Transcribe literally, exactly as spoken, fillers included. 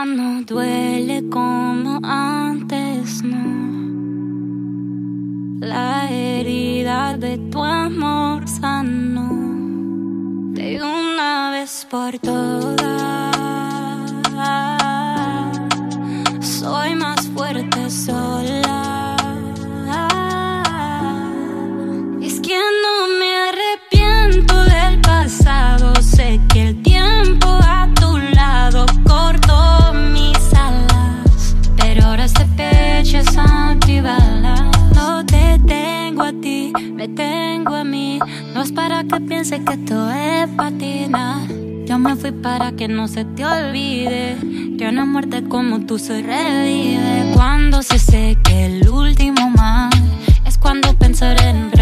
no duele como antes, no. La herida de tu amor sanó de una vez por todas. Soy más fuerte sola. Es que no me arrepiento del pasado. Sé que el tiempo a tu lado cortó mis alas, pero ahora este pecho es antibalas. No te tengo a ti, me tengo a mí. No es para que pienses que esto es patina. Yo me fui para que no se te olvide que una muerte como tú se revive. Cuando se seque el último mar, es cuando pensaré en